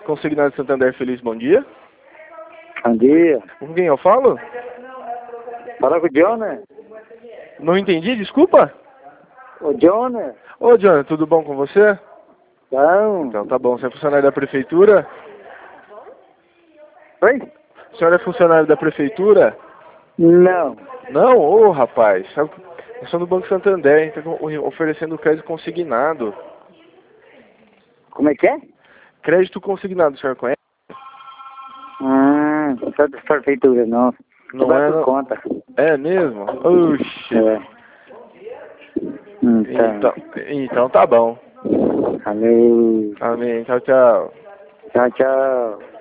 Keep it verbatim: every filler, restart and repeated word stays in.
Consignado Santander, feliz bom dia. Bom dia. Com quem eu falo? Fala com o Johnny. Não entendi, desculpa. O Johnny. Ô, Johnny, tudo bom com você? Não. Então tá bom, você é funcionário da prefeitura? Oi? O senhor é funcionário da prefeitura? Não. Não? Ô, rapaz, sabe, eu sou do Banco Santander, então oferecendo crédito consignado. Como é que é? Crédito consignado, o senhor conhece? Hum, só da prefeitura, não. Não Vai é, por não. conta. É mesmo? Oxi. É. Então. Então, então tá bom. Valeu. Amém. Tchau, tchau. Tchau, tchau.